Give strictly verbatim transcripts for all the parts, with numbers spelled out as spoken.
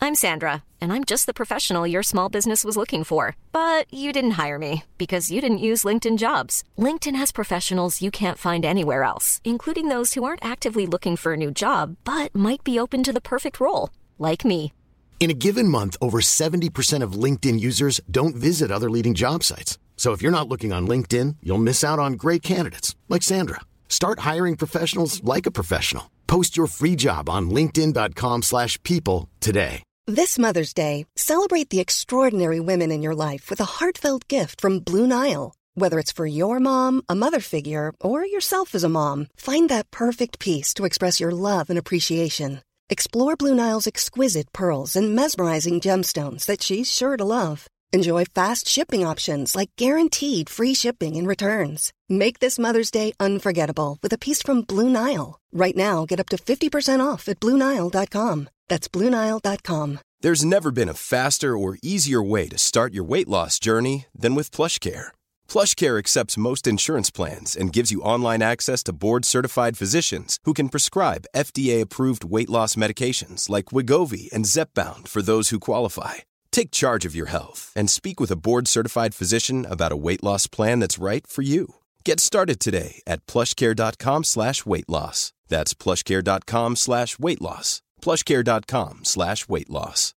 I'm Sandra, and I'm just the professional your small business was looking for. But you didn't hire me because you didn't use LinkedIn Jobs. LinkedIn has professionals you can't find anywhere else, including those who aren't actively looking for a new job, but might be open to the perfect role, like me. In a given month, over seventy percent of LinkedIn users don't visit other leading job sites. So if you're not looking on LinkedIn, you'll miss out on great candidates like Sandra. Start hiring professionals like a professional. Post your free job on linkedin dot com slash people today. This Mother's Day, celebrate the extraordinary women in your life with a heartfelt gift from Blue Nile. Whether it's for your mom, a mother figure, or yourself as a mom, find that perfect piece to express your love and appreciation. Explore Blue Nile's exquisite pearls and mesmerizing gemstones that she's sure to love. Enjoy fast shipping options like guaranteed free shipping and returns. Make this Mother's Day unforgettable with a piece from Blue Nile. Right now, get up to fifty percent off at blue nile dot com. That's blue nile dot com. There's never been a faster or easier way to start your weight loss journey than with PlushCare. PlushCare accepts most insurance plans and gives you online access to board-certified physicians who can prescribe F D A-approved weight loss medications like Wegovy and Zepbound for those who qualify. Take charge of your health and speak with a board-certified physician about a weight loss plan that's right for you. Get started today at plushcare.com slash weight loss. That's plushcare.com slash weight loss. plushcare.com slash weight loss.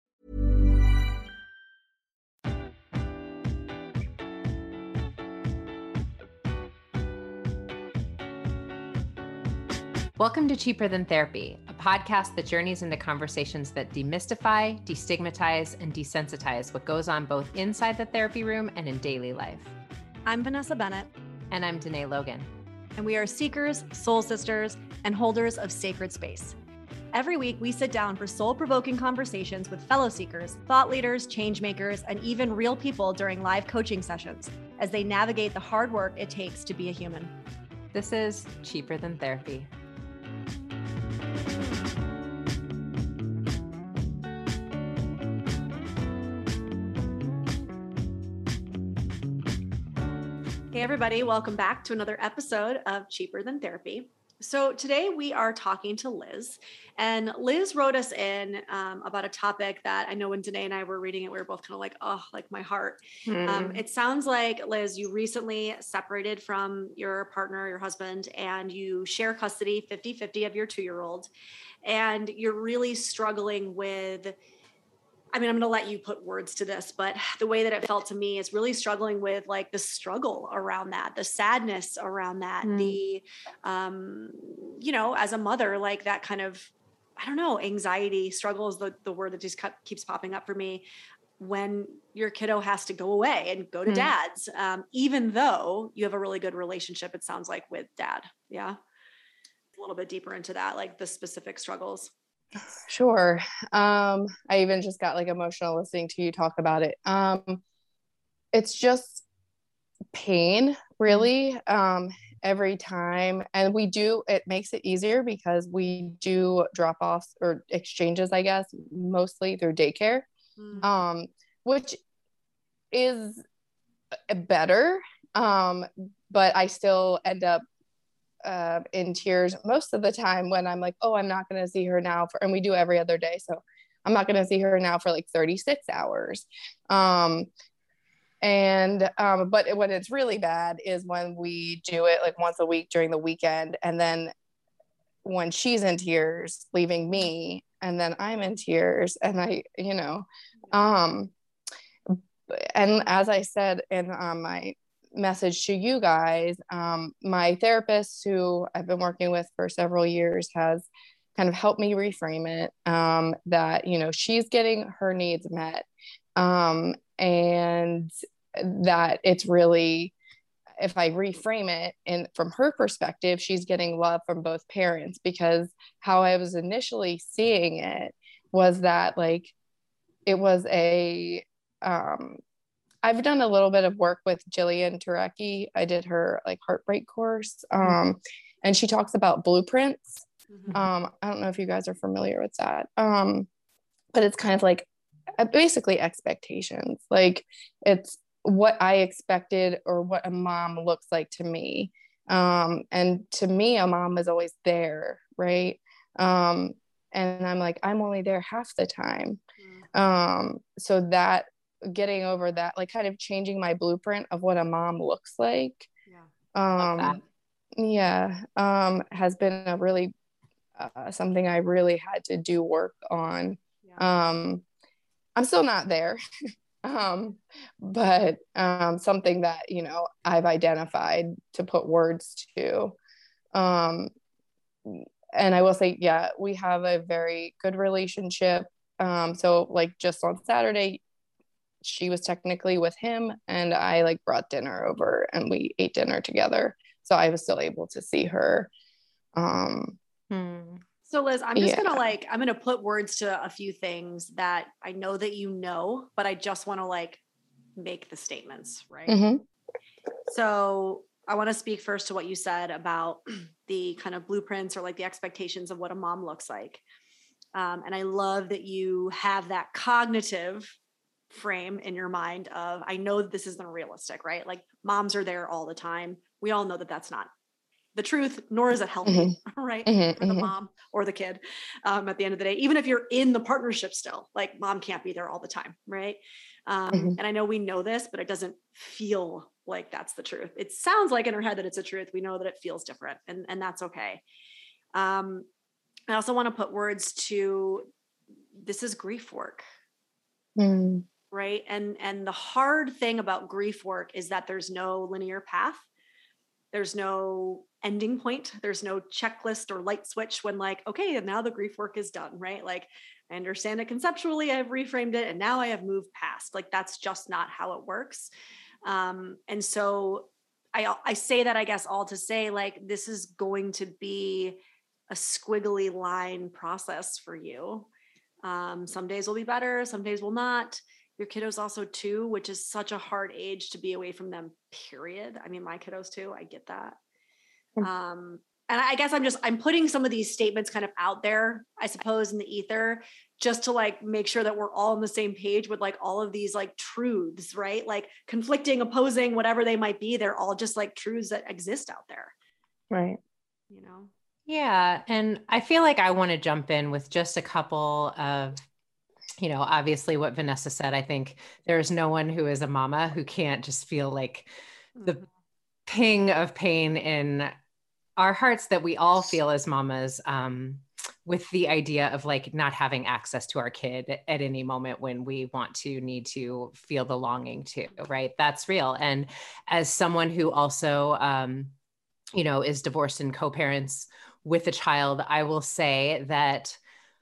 Welcome to Cheaper Than Therapy, a podcast that journeys into conversations that demystify, destigmatize, and desensitize what goes on both inside the therapy room and in daily life. I'm Vanessa Bennett. And I'm Danae Logan. And we are seekers, soul sisters, and holders of sacred space. Every week, we sit down for soul-provoking conversations with fellow seekers, thought leaders, change makers, and even real people during live coaching sessions as they navigate the hard work it takes to be a human. This is Cheaper Than Therapy. Hey everybody, welcome back to another episode of Cheaper Than Therapy. So today we are talking to Liz, and Liz wrote us in um, about a topic that I know when Danae and I were reading it, we were both kind of like, oh, like my heart. Mm. Um, it sounds like, Liz, you recently separated from your partner, your husband, and you share custody fifty-fifty of your two-year-old, and you're really struggling with, I mean, I'm going to let you put words to this, but the way that it felt to me is really struggling with like the struggle around that, the sadness around that, mm. the, um, you know, as a mother, like that kind of, I don't know, anxiety, struggle is the, the word that just keeps popping up for me when your kiddo has to go away and go to mm. dad's, um, even though you have a really good relationship, it sounds like, with dad. Yeah. A little bit deeper into that, like the specific struggles. Sure. Um, I even just got like emotional listening to you talk about it. Um, it's just pain, really, um, every time. And we do, it makes it easier because we do drop offs or exchanges, I guess, mostly through daycare, mm-hmm. um, which is better. Um, but I still end up uh, in tears most of the time when I'm like, oh, I'm not going to see her now for, and we do every other day. So I'm not going to see her now for like thirty-six hours. Um, and, um, but when it's really bad is when we do it like once a week during the weekend. And then when she's in tears, leaving me, and then I'm in tears, and I, you know, um, and as I said in um, my message to you guys, um, my therapist, who I've been working with for several years, has kind of helped me reframe it, um, that, you know, she's getting her needs met, um, and that it's really, if I reframe it and from her perspective, she's getting love from both parents, because how I was initially seeing it was that like, it was a, um, I've done a little bit of work with Jillian Turecki. I did her like heartbreak course. Um, mm-hmm. And she talks about blueprints. Mm-hmm. Um, I don't know if you guys are familiar with that. Um, but it's kind of like uh, basically expectations. Like it's what I expected or what a mom looks like to me. Um, and to me, a mom is always there. Right. Um, And I'm like, I'm only there half the time. Mm. Um, so that getting over that, like kind of changing my blueprint of what a mom looks like. Yeah. Um, yeah. Um, has been a really, uh, something I really had to do work on. Yeah. Um, I'm still not there. um, but, um, something that, you know, I've identified to put words to. Um, and I will say, yeah, we have a very good relationship. Um, so like just on Saturday, she was technically with him and I like brought dinner over and we ate dinner together. So I was still able to see her. Um, hmm. So Liz, I'm just yeah. going to like, I'm going to put words to a few things that I know that you know, but I just want to like make the statements, right? Mm-hmm. So I want to speak first to what you said about the kind of blueprints or like the expectations of what a mom looks like. Um, and I love that you have that cognitive frame in your mind of, I know that this isn't realistic, right? Like moms are there all the time. We all know that that's not the truth, nor is it healthy, mm-hmm. right? Mm-hmm. For the mm-hmm. mom or the kid. Um, at the end of the day, even if you're in the partnership still, like mom can't be there all the time, right? Um, mm-hmm. And I know we know this, but it doesn't feel like that's the truth. It sounds like in our head that it's a truth. We know that it feels different, and, and that's okay. Um, I also want to put words to, this is grief work. Mm. Right. And, and the hard thing about grief work is that there's no linear path. There's no ending point. There's no checklist or light switch when like, okay, and now the grief work is done, right? Like I understand it conceptually, I've reframed it, and now I have moved past. Like that's just not how it works. Um, and so I, I say that, I guess, all to say like, this is going to be a squiggly line process for you. Um, some days will be better. Some days will not. Your kiddos also too, which is such a hard age to be away from them, period. I mean, my kiddos too, I get that. Um, and I guess I'm just, I'm putting some of these statements kind of out there, I suppose, in the ether, just to like make sure that we're all on the same page with like all of these like truths, right? Like conflicting, opposing, whatever they might be. They're all just like truths that exist out there. Right. You know? Yeah. And I feel like I want to jump in with just a couple of, you know, obviously what Vanessa said. I think there's no one who is a mama who can't just feel like the mm-hmm. ping of pain in our hearts that we all feel as mamas, um, with the idea of like not having access to our kid at any moment when we want to, need to feel the longing to, right? That's real. And as someone who also, um, you know, is divorced and co-parents with a child, I will say that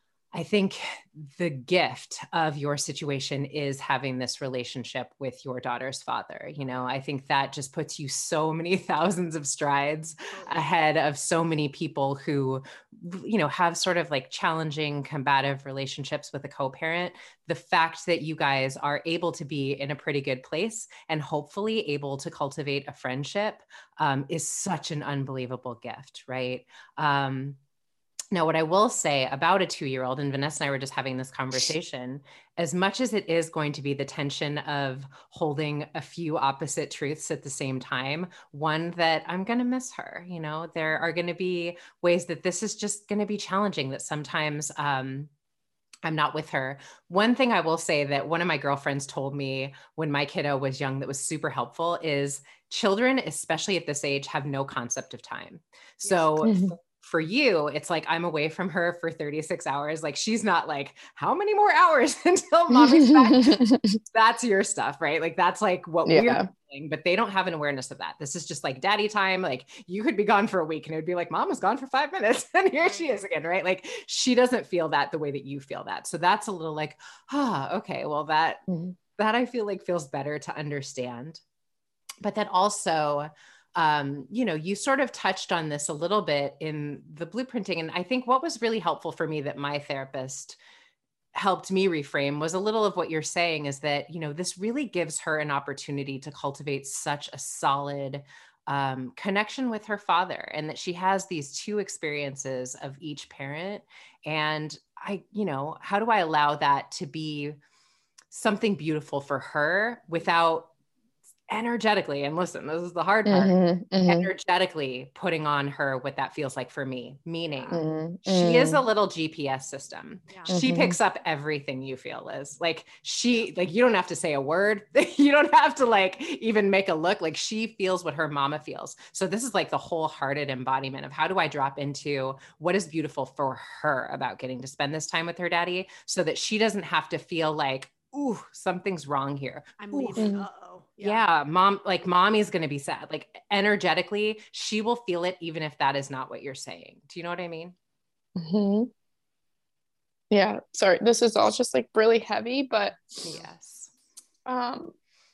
I think the gift of your situation is having this relationship with your daughter's father. You know, I think that just puts you so many thousands of strides ahead of so many people who, you know, have sort of like challenging, combative relationships with a co-parent. The fact that you guys are able to be in a pretty good place and hopefully able to cultivate a friendship um, is such an unbelievable gift, right? Um, Now, what I will say about a two-year-old, and Vanessa and I were just having this conversation, as much as it is going to be the tension of holding a few opposite truths at the same time, one that I'm going to miss her. You know, there are going to be ways that this is just going to be challenging, that sometimes um, I'm not with her. One thing I will say that one of my girlfriends told me when my kiddo was young that was super helpful is children, especially at this age, have no concept of time. So yes. For you, it's like, I'm away from her for thirty-six hours. Like, she's not like, how many more hours until mommy's back? That's your stuff, right? Like, that's like what yeah. we're doing, but they don't have an awareness of that. This is just like daddy time. Like, you could be gone for a week and it would be like, mom was gone for five minutes and here she is again, right? Like, she doesn't feel that the way that you feel that. So that's a little like, ah, oh, okay, well, that, mm-hmm. that I feel like feels better to understand. But that also, Um, you know, you sort of touched on this a little bit in the blueprinting. And I think what was really helpful for me that my therapist helped me reframe was a little of what you're saying is that, you know, this really gives her an opportunity to cultivate such a solid um, connection with her father, and that she has these two experiences of each parent. And I, you know, how do I allow that to be something beautiful for her without energetically, and listen, this is the hard part, mm-hmm, mm-hmm. energetically putting on her what that feels like for me, meaning mm-hmm. she is a little G P S system. Yeah. She Mm-hmm. picks up everything you feel, Liz. Like she, like you don't have to say a word. You don't have to like even make a look. Like she feels what her mama feels. So this is like the wholehearted embodiment of how do I drop into what is beautiful for her about getting to spend this time with her daddy so that she doesn't have to feel like, ooh, something's wrong here. I'm Ooh. leaving. Uh-oh. Yeah. yeah, mom, like mommy's going to be sad. Like energetically, she will feel it even if that is not what you're saying. Do you know what I mean? Mm-hmm. Yeah. Sorry. This is all just like really heavy, but yes. Um,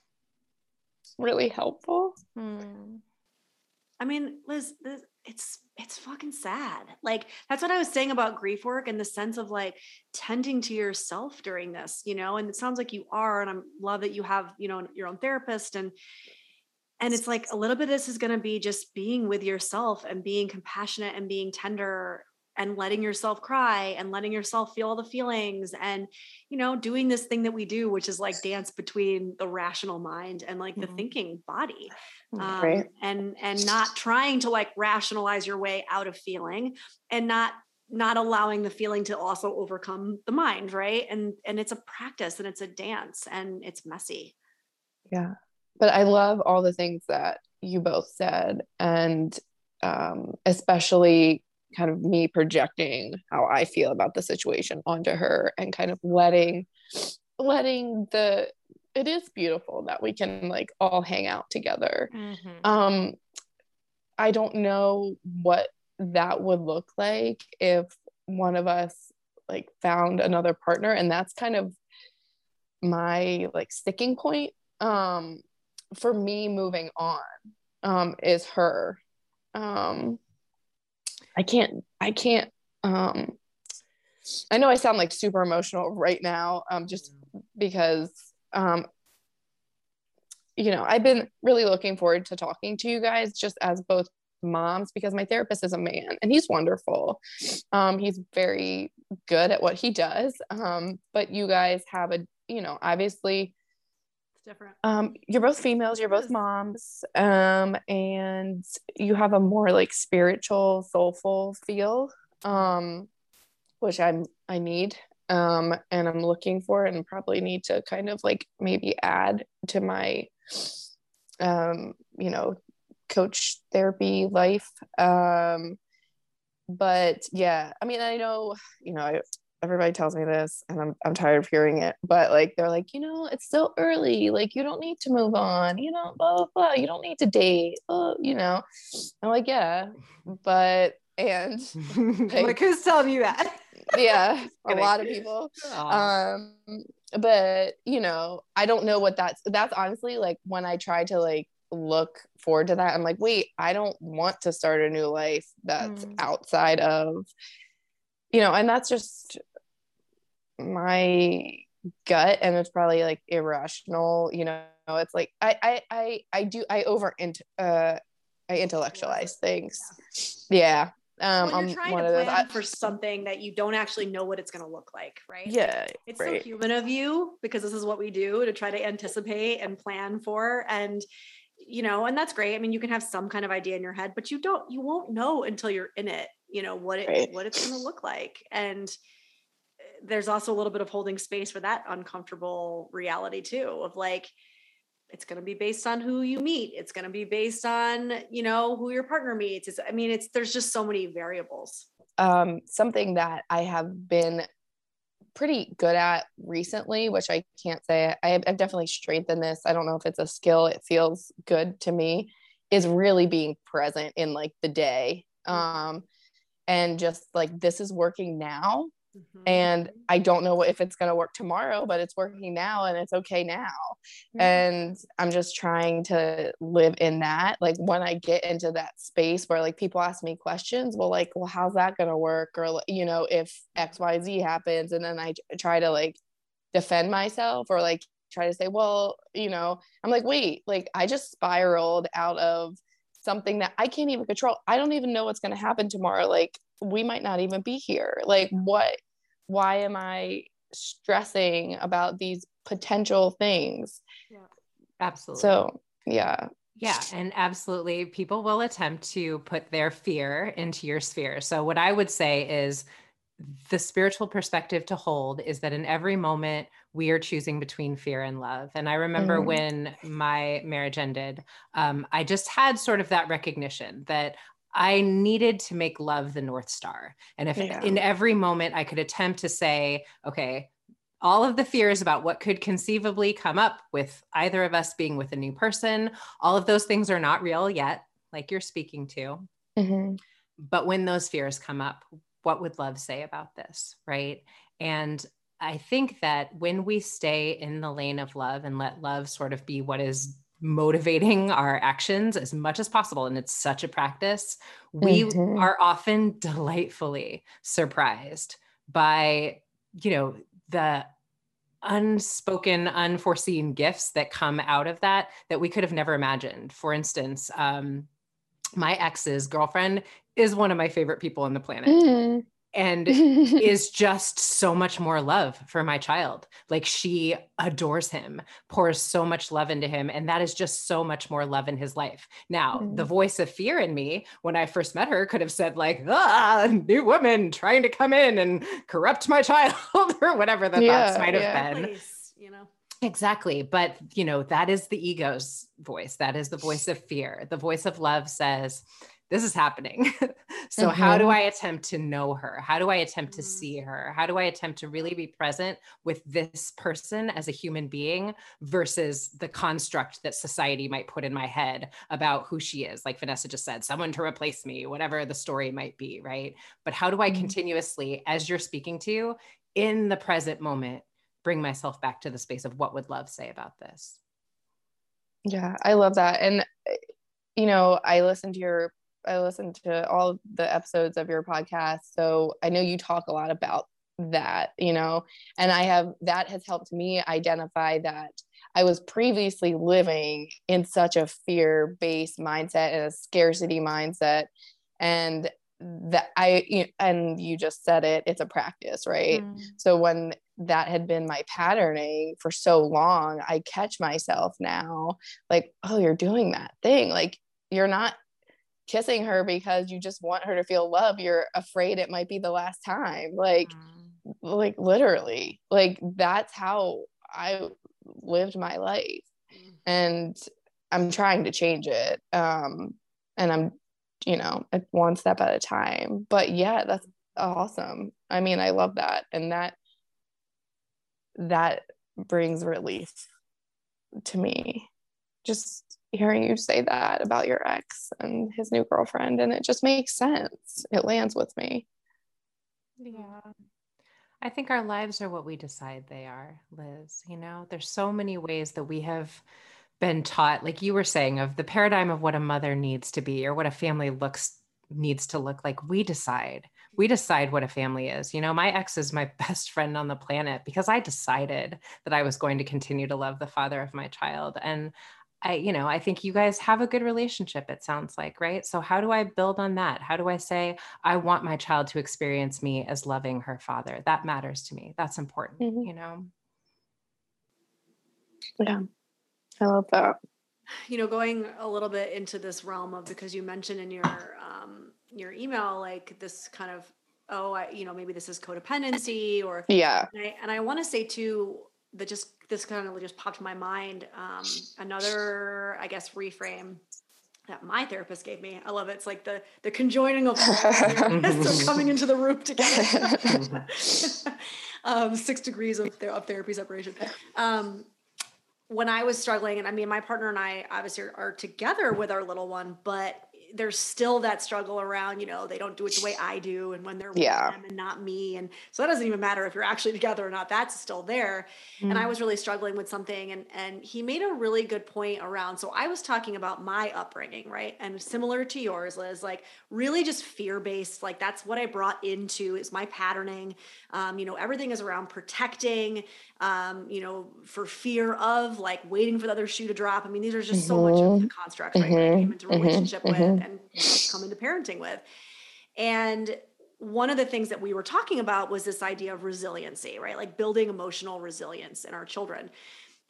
really helpful. Hmm. I mean, Liz, this, it's, it's fucking sad. Like, that's what I was saying about grief work and the sense of like tending to yourself during this, you know, and it sounds like you are, and I love that you have, you know, your own therapist, and, and it's like a little bit of this is going to be just being with yourself and being compassionate and being tender and letting yourself cry and letting yourself feel all the feelings and, you know, doing this thing that we do, which is like dance between the rational mind and like the mm-hmm. thinking body. Um, right. and, and not trying to like rationalize your way out of feeling and not, not allowing the feeling to also overcome the mind. Right. And, and it's a practice and it's a dance and it's messy. Yeah. But I love all the things that you both said. And, um, especially kind of me projecting how I feel about the situation onto her and kind of letting, letting the, it is beautiful that we can like all hang out together. Mm-hmm. Um, I don't know what that would look like if one of us like found another partner. And that's kind of my like sticking point, um, for me moving on, um, is her, um, I can't, I can't, um, I know I sound like super emotional right now, um, just because, um, you know, I've been really looking forward to talking to you guys just as both moms, because my therapist is a man and he's wonderful. Um, he's very good at what he does. Um, but you guys have a, you know, obviously different. Um, you're both females, you're both moms, um, and you have a more like spiritual, soulful feel, um, which I'm, I need, um, and I'm looking for, and probably need to kind of like maybe add to my, um, you know, coach therapy life. Um, but yeah, I mean, I know, you know, I, everybody tells me this and I'm I'm tired of hearing it, but like, they're like, you know, it's still early. Like, you don't need to move on, you know, blah, blah, blah. You don't need to date, uh, you know, I'm like, yeah, but, and like, like who's telling you that? Yeah, a lot of people. Aww. Um, but you know, I don't know what that's, that's honestly like when I try to like look forward to that, I'm like, wait, I don't want to start a new life that's mm. outside of, you know, and that's just my gut, and it's probably like irrational, you know, it's like I I I, I do I over into uh I intellectualize things. Yeah. Um well, you're trying I'm to plan I, for something that you don't actually know what it's going to look like, right? Yeah. It's right. so human of you, because this is what we do, to try to anticipate and plan for, and you know, and that's great. I mean, you can have some kind of idea in your head, but you don't, you won't know until you're in it, you know, what it, right. what it's going to look like. And there's also a little bit of holding space for that uncomfortable reality too, of like, it's going to be based on who you meet. It's going to be based on, you know, who your partner meets. It's, I mean, it's, there's just so many variables. Um, something that I have been pretty good at recently, which I can't say I have, I've definitely strengthened this. I don't know if it's a skill. It feels good to me, is really being present in like the day. Um, and just like, this is working now. Mm-hmm. And I don't know if it's going to work tomorrow, but it's working now and it's okay now. Mm-hmm. And I'm just trying to live in that. Like when I get into that space where like people ask me questions, well, like, well, how's that going to work? Or, you know, if X, Y, Z happens, and then I try to like defend myself or like try to say, well, you know, I'm like, wait, like I just spiraled out of something that I can't even control. I don't even know what's going to happen tomorrow. Like, we might not even be here. Like, what, why am I stressing about these potential things? Yeah, absolutely. So Yeah. Yeah. And absolutely, people will attempt to put their fear into your sphere. So what I would say is the spiritual perspective to hold is that in every moment we are choosing between fear and love. And I remember Mm. when my marriage ended, um, I just had sort of that recognition that I needed to make love the North Star. And if Yeah. in every moment I could attempt to say, okay, all of the fears about what could conceivably come up with either of us being with a new person, all of those things are not real yet, like you're speaking to. Mm-hmm. But when those fears come up, what would love say about this, right? And I think that when we stay in the lane of love and let love sort of be what is motivating our actions as much as possible, and it's such a practice, we Mm-hmm. are often delightfully surprised by, you know, the unspoken, unforeseen gifts that come out of that, that we could have never imagined. For instance, um, my ex's girlfriend is one of my favorite people on the planet. Mm-hmm. And is just so much more love for my child. Like, she adores him, pours so much love into him. And that is just so much more love in his life. Now, Mm. the voice of fear in me, when I first met her, could have said like, ah, new woman trying to come in and corrupt my child or whatever the Yeah, thoughts might have yeah. been. Place, you know. Exactly. But, you know, that is the ego's voice. That is the voice of fear. The voice of love says, this is happening. So Mm-hmm. how do I attempt to know her? How do I attempt to Mm. see her? How do I attempt to really be present with this person as a human being versus the construct that society might put in my head about who she is? Like Vanessa just said, someone to replace me, whatever the story might be, right? But how do I Mhm. continuously, continuously, as you're speaking to, in the present moment, bring myself back to the space of what would love say about this? Yeah, I love that. And, you know, I listened to your, I listened to all the episodes of your podcast. So I know you talk a lot about that, you know, and I have, that has helped me identify that I was previously living in such a fear-based mindset and a scarcity mindset. And that I, and you just said it, it's a practice, right? Mm. So when that had been my patterning for so long, I catch myself now like, oh, you're doing that thing. Like, you're not kissing her because you just want her to feel love. You're afraid it might be the last time. Like, Mm. like literally, like that's how I lived my life. And I'm trying to change it. Um, and I'm, you know, one step at a time. But yeah, that's awesome. I mean, I love that. And that, that brings relief to me. Just hearing you say that about your ex and his new girlfriend, and it just makes sense. It lands with me. Yeah. I think our lives are what we decide they are, Liz. You know, there's so many ways that we have been taught, like you were saying, of the paradigm of what a mother needs to be or what a family looks needs to look like. We decide. We decide what a family is. You know, my ex is my best friend on the planet because I decided that I was going to continue to love the father of my child. And I, you know, I think you guys have a good relationship, it sounds like, right? So how do I build on that? How do I say, I want my child to experience me as loving her father? That matters to me. That's important, Mm-hmm. you know? Yeah, I love that. You know, going a little bit into this realm of, because you mentioned in your um, your email, like this kind of, oh, I, you know, maybe this is codependency or, yeah. And I, and I want to say too, that just, this kind of just popped in my mind. Um, another, I guess, reframe that my therapist gave me. I love it. It's like the, the conjoining of all therapists are coming into the room together. um, six degrees of, ther- of therapy separation. Um, when I was struggling, and I mean, my partner and I obviously are, are together with our little one, but there's still that struggle around, you know, they don't do it the way I do. And when they're yeah. with them and not me. And so that doesn't even matter if you're actually together or not, that's still there. Mm. And I was really struggling with something. And, and he made a really good point around, so I was talking about my upbringing, right? And similar to yours, Liz, like really just fear-based, like that's what I brought into is my patterning. Um, you know, everything is around protecting, um, you know, for fear of like waiting for the other shoe to drop. I mean, these are just mm-hmm. so much of the constructs, right? Mm-hmm. That I came into a relationship mm-hmm. with and come into parenting with. And one of the things that we were talking about was this idea of resiliency, right? Like building emotional resilience in our children.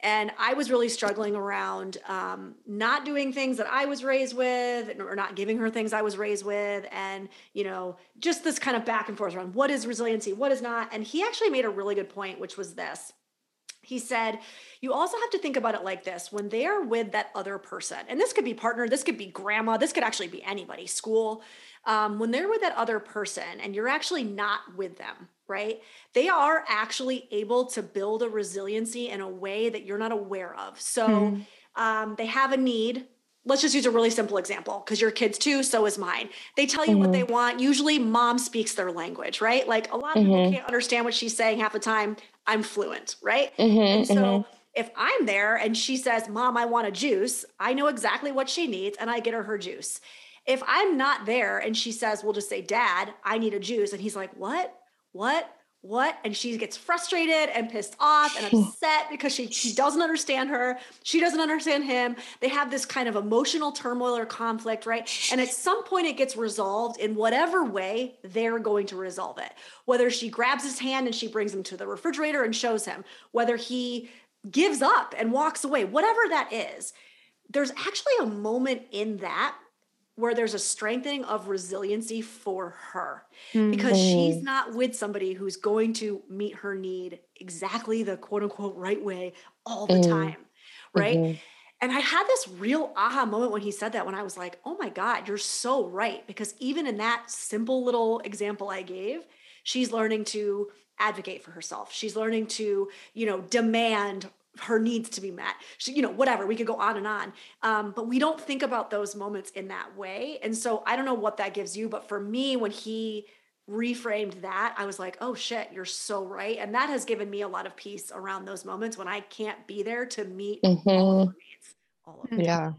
And I was really struggling around um, not doing things that I was raised with, or not giving her things I was raised with. And, you know, just this kind of back and forth around what is resiliency, what is not. And he actually made a really good point, which was this. He said, you also have to think about it like this. When they are with that other person, and this could be partner, this could be grandma, this could actually be anybody, school. Um, when they're with that other person and you're actually not with them, right? They are actually able to build a resiliency in a way that you're not aware of. So mm. um, they have a need. Let's just use a really simple example because your kids too, so is mine. They tell you mm-hmm. what they want. Usually mom speaks their language, right? Like a lot of mm-hmm. people can't understand what she's saying half the time. I'm fluent, right? Mm-hmm, and so mm-hmm. if I'm there and she says, Mom, I want a juice, I know exactly what she needs and I get her her juice. If I'm not there and she says, we'll just say, Dad, I need a juice. And he's like, what, what, what? And she gets frustrated and pissed off and upset because she, she doesn't understand her. She doesn't understand him. They have this kind of emotional turmoil or conflict, right? And at some point it gets resolved in whatever way they're going to resolve it. Whether she grabs his hand and she brings him to the refrigerator and shows him, whether he gives up and walks away, whatever that is, there's actually a moment in that where there's a strengthening of resiliency for her mm-hmm. because she's not with somebody who's going to meet her need exactly the quote unquote right way all the mm-hmm. time. Right. Mm-hmm. And I had this real aha moment when he said that, when I was like, oh my God, you're so right. Because even in that simple little example I gave, she's learning to advocate for herself. She's learning to, you know, demand her needs to be met. She, you know, whatever, we could go on and on. Um, but we don't think about those moments in that way. And so I don't know what that gives you, but for me, when he reframed that, I was like, oh shit, you're so right. And that has given me a lot of peace around those moments when I can't be there to meet mm-hmm. all of her needs. All of them. Yeah.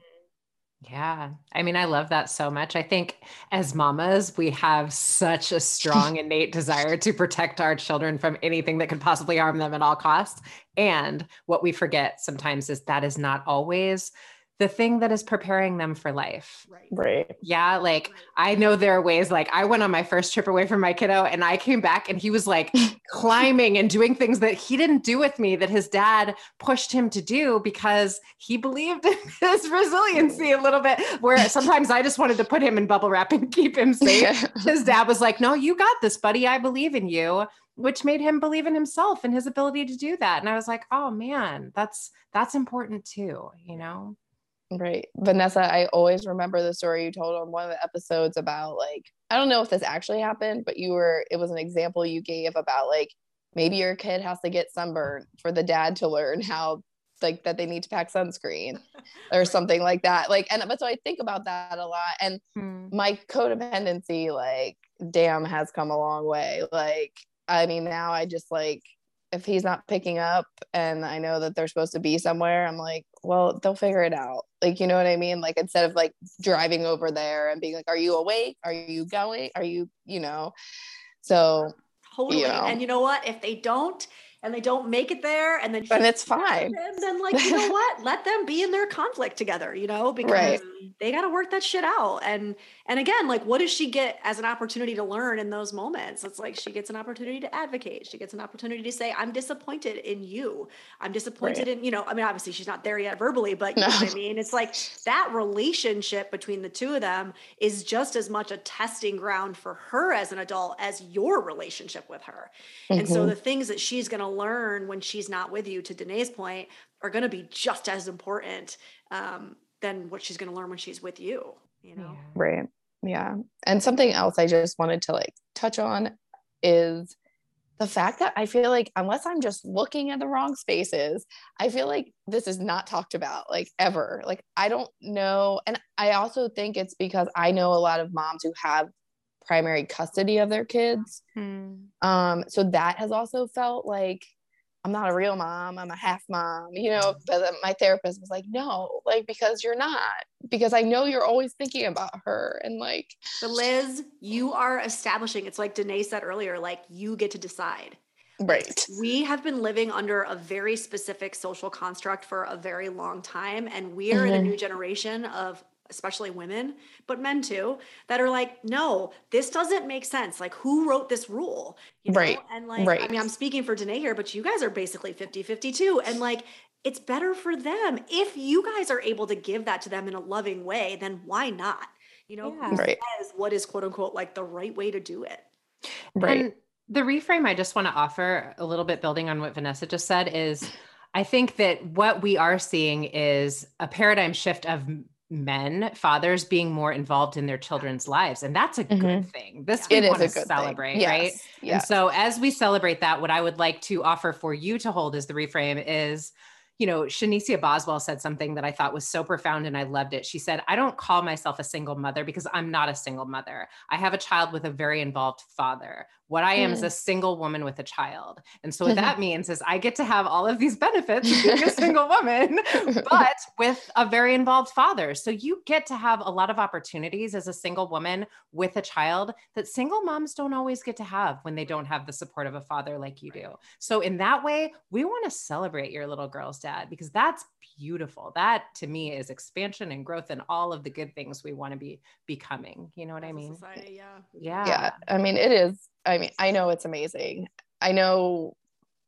Yeah. I mean, I love that so much. I think as mamas, we have such a strong innate desire to protect our children from anything that could possibly harm them at all costs. And what we forget sometimes is that is not always the thing that is preparing them for life. Right. Right. Yeah. Like I know there are ways, like I went on my first trip away from my kiddo and I came back and he was like climbing and doing things that he didn't do with me, that his dad pushed him to do because he believed in his resiliency a little bit, where sometimes I just wanted to put him in bubble wrap and keep him safe. His dad was like, no, you got this, buddy. I believe in you, which made him believe in himself and his ability to do that. And I was like, oh man, that's, that's important too, you know? Right. Vanessa, I always remember the story you told on one of the episodes about, like, I don't know if this actually happened, but you were, it was an example you gave about like, maybe your kid has to get sunburned for the dad to learn how, like, that they need to pack sunscreen or right. something like that. Like, and, but so I think about that a lot, and hmm. my codependency, like, damn, has come a long way. Like, I mean, now I just like, if he's not picking up and I know that they're supposed to be somewhere, I'm like, well, they'll figure it out. Like, you know what I mean? Like, instead of like driving over there and being like, are you awake? Are you going? Are you, you know, so. Totally. You know. And you know what, if they don't, and they don't make it there, and then and it's fine. And then, like, you know what? Let them be in their conflict together, you know, because right. they got to work that shit out. And and again, like, what does she get as an opportunity to learn in those moments? It's like she gets an opportunity to advocate. She gets an opportunity to say, I'm disappointed in you. I'm disappointed right. in, you know, I mean, obviously she's not there yet verbally, but you no. know what I mean? It's like that relationship between the two of them is just as much a testing ground for her as an adult as your relationship with her. Mm-hmm. And so the things that she's going to learn when she's not with you, to Danae's point, are going to be just as important um, than what she's going to learn when she's with you, you know? Right. Yeah. And something else I just wanted to like touch on is the fact that I feel like, unless I'm just looking at the wrong spaces, I feel like this is not talked about, like, ever. Like, I don't know. And I also think it's because I know a lot of moms who have primary custody of their kids. Hmm. Um, so that has also felt like, I'm not a real mom, I'm a half mom, you know, but my therapist was like, no, like, because you're not, because I know you're always thinking about her. And like, but Liz, you are establishing, it's like Danae said earlier, like, you get to decide. Right. We have been living under a very specific social construct for a very long time. And we are mm-hmm. in a new generation of, especially women, but men too, that are like, no, this doesn't make sense. Like, who wrote this rule? You know? Right. And like, right. I mean, I'm speaking for Danae here, but you guys are basically fifty fifty too. And like, it's better for them. If you guys are able to give that to them in a loving way, then why not? You know, Yeah. who Right. says what is quote unquote like the right way to do it? Right. And the reframe I just want to offer a little bit building on what Vanessa just said is I think that what we are seeing is a paradigm shift of men, fathers being more involved in their children's lives. And that's a good Mhm. thing. This Yeah. we It is want a to good celebrate, thing. Yes. right? And Yes. so as we celebrate that, what I would like to offer for you to hold as the reframe is, you know, Shanicia Boswell said something that I thought was so profound and I loved it. She said, I don't call myself a single mother because I'm not a single mother. I have a child with a very involved father. What I am is a single woman with a child. And so what that means is I get to have all of these benefits of being a single woman, but with a very involved father. So you get to have a lot of opportunities as a single woman with a child that single moms don't always get to have when they don't have the support of a father like you do. So in that way, we want to celebrate your little girl's dad because that's beautiful. That to me is expansion and growth and all of the good things we want to be becoming. You know what As I a mean? society, yeah. Yeah. Yeah. I mean, it is. I mean, I know it's amazing. I know,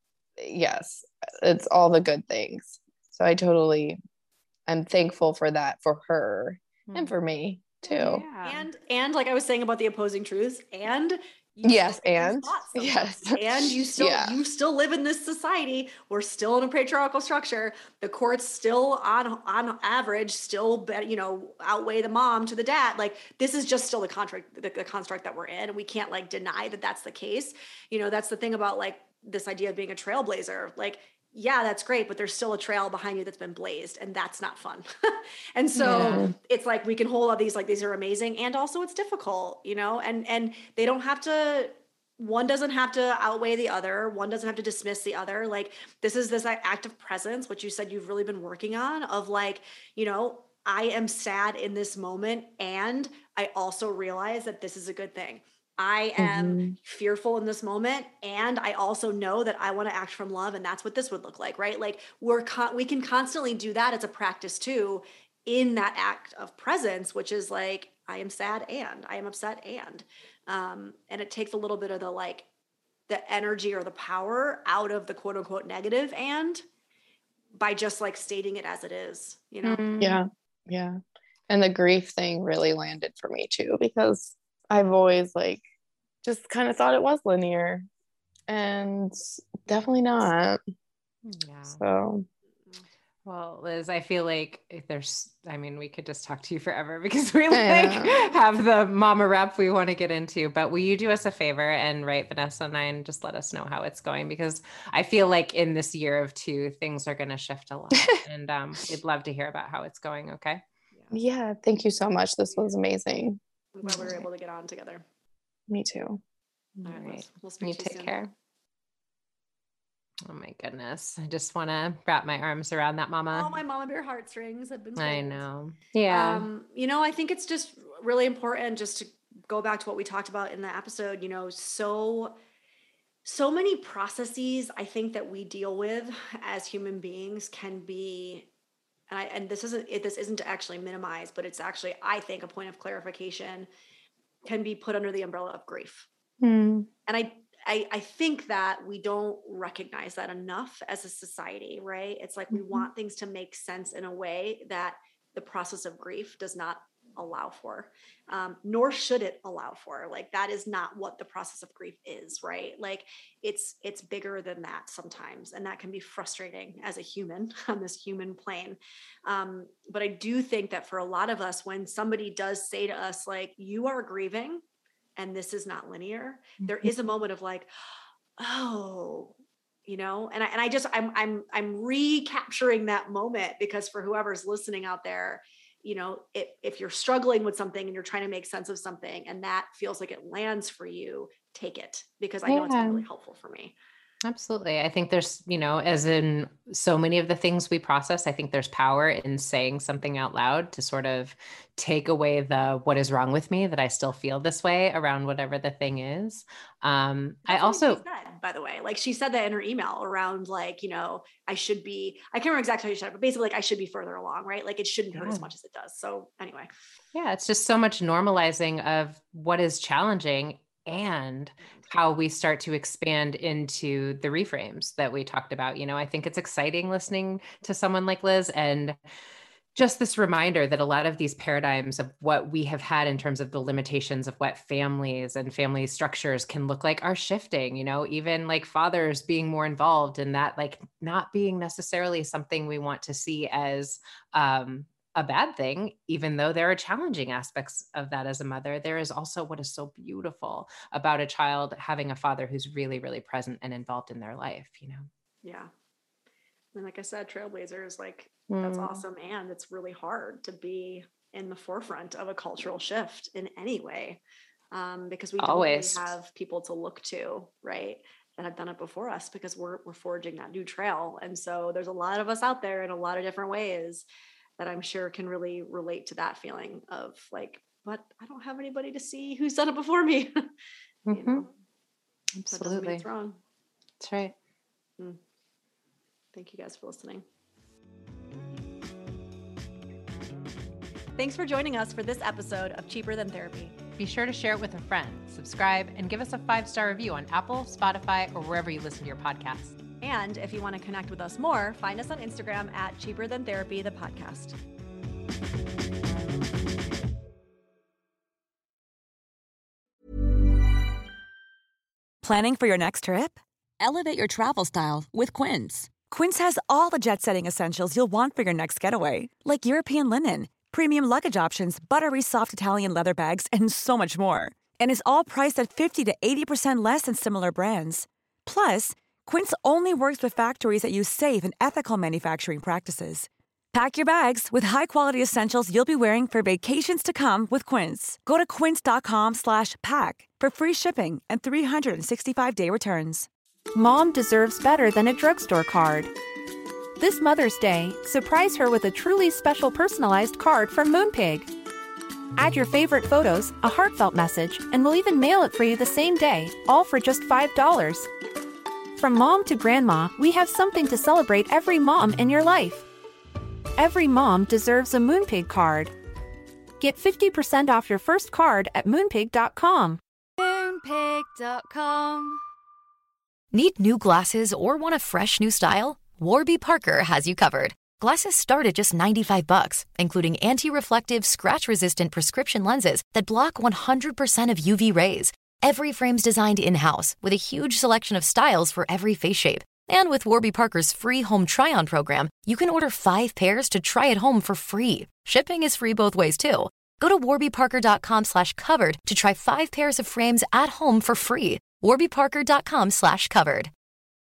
yes, it's all the good things. So I totally, I'm thankful for that for her and for me too. Yeah. And and like I was saying about the opposing truths, and you Yes, still get these and thoughts sometimes. yes, and you still Yeah. you still live in this society. We're still in a patriarchal structure. The courts still on on average still bet, you know outweigh the mom to the dad. Like this is just still the contract the, the construct that we're in, and we can't like deny that that's the case. You know that's the thing about like this idea of being a trailblazer. Like yeah, that's great, but there's still a trail behind you that's been blazed, and that's not fun. And so Yeah. it's like we can hold all these like these are amazing, and also it's difficult, you know, and and they don't have to. One doesn't have to outweigh the other. One doesn't have to dismiss the other. Like this is this like, act of presence, which you said you've really been working on. Of like, you know, I am sad in this moment, and I also realize that this is a good thing. I am Mhm. fearful in this moment, and I also know that I want to act from love, and that's what this would look like, right? Like we're con- we can constantly do that as a practice too, in that act of presence, which is like I am sad and I am upset and, um, and it takes a little bit of the like the energy or the power out of the quote unquote negative and by just like stating it as it is, you know. Mm. Yeah. Yeah. And the grief thing really landed for me too, because I've always like just kind of thought it was linear and definitely not. Yeah. So Well, Liz, I feel like if there's, I mean, we could just talk to you forever because we I like know. have the mama rep we want to get into, but will you do us a favor and write Vanessa and I and just let us know how it's going? Because I feel like in this year of two, things are going to shift a lot and um, we'd love to hear about how it's going. Okay. yeah, thank you so much. This was amazing. I'm glad we were able to get on together. Me too. All All right, right. Liz, we'll speak You to you take soon. care. Oh my goodness. I just want to wrap my arms around that mama. All my mama bear heartstrings have been I pulled. know. Yeah. Um, you know, I think it's just really important just to go back to what we talked about in the episode, you know, so so many processes I think that we deal with as human beings can be and I and this isn't it, this isn't to actually minimize, but it's actually I think a point of clarification can be put under the umbrella of grief. Hmm. And I I, I think that we don't recognize that enough as a society, right? It's like we Mhm. want things to make sense in a way that the process of grief does not allow for, um, nor should it allow for. Like that is not what the process of grief is, right? Like it's it's bigger than that sometimes, and that can be frustrating as a human on this human plane. Um, but I do think that for a lot of us, when somebody does say to us, like, "You are grieving," and this is not linear, there is a moment of like, oh, you know, and I, and I just, I'm, I'm, I'm recapturing that moment because for whoever's listening out there, you know, if, if you're struggling with something and you're trying to make sense of something and that feels like it lands for you, take it because I know it's been Yeah. really helpful for me. Absolutely. I think there's, you know, as in so many of the things we process, I think there's power in saying something out loud to sort of take away the what is wrong with me that I still feel this way around whatever the thing is. Um, I That's what also, she said, by the way, like she said that in her email around like, you know, I should be, I can't remember exactly how she said it, but basically like I should be further along, right? Like it shouldn't hurt Yeah. as much as it does. So anyway. yeah, it's just so much normalizing of what is challenging and how we start to expand into the reframes that we talked about. You know, I think it's exciting listening to someone like Liz, and just this reminder that a lot of these paradigms of what we have had in terms of the limitations of what families and family structures can look like are shifting, you know, even like fathers being more involved in that, like not being necessarily something we want to see as um, a bad thing, even though there are challenging aspects of that as a mother. There is also what is so beautiful about a child having a father who's really, really present and involved in their life, you know? Yeah. And like I said, trailblazers, like that's Mm. awesome. And it's really hard to be in the forefront of a cultural shift in any way. Um, because we don't really Always. have people to look to, right, that have done it before us, because we're we're forging that new trail. And so there's a lot of us out there in a lot of different ways that I'm sure can really relate to that feeling of like, but I don't have anybody to see who's done it before me. You Mhm. know, that doesn't mean Absolutely. it's wrong. That's right. Mm. Thank you guys for listening. Thanks for joining us for this episode of Cheaper Than Therapy. Be sure to share it with a friend, subscribe, and give us a five-star review on Apple, Spotify, or wherever you listen to your podcasts. And if you want to connect with us more, find us on Instagram at Cheaper Than Therapy, the podcast. Planning for your next trip? Elevate your travel style with Quince. Quince has all the jet-setting essentials you'll want for your next getaway, like European linen, premium luggage options, buttery soft Italian leather bags, and so much more. And is all priced at fifty to eighty percent less than similar brands. Plus, Quince only works with factories that use safe and ethical manufacturing practices. Pack your bags with high-quality essentials you'll be wearing for vacations to come with Quince. Go to quince.com slash pack for free shipping and three sixty-five day returns. Mom deserves better than a drugstore card. This Mother's Day, surprise her with a truly special personalized card from Moonpig. Add your favorite photos, a heartfelt message, and we'll even mail it for you the same day, all for just five dollars. From mom to grandma, we have something to celebrate every mom in your life. Every mom deserves a Moonpig card. Get fifty percent off your first card at moonpig dot com. moonpig dot com. Need new glasses or want a fresh new style? Warby Parker has you covered. Glasses start at just ninety-five bucks, including anti-reflective, scratch-resistant prescription lenses that block one hundred percent of U V rays. Every frame's designed in-house with a huge selection of styles for every face shape. And with Warby Parker's free home try-on program, you can order five pairs to try at home for free. Shipping is free both ways, too. Go to warby parker dot com slash covered to try five pairs of frames at home for free. warby parker dot com slash covered.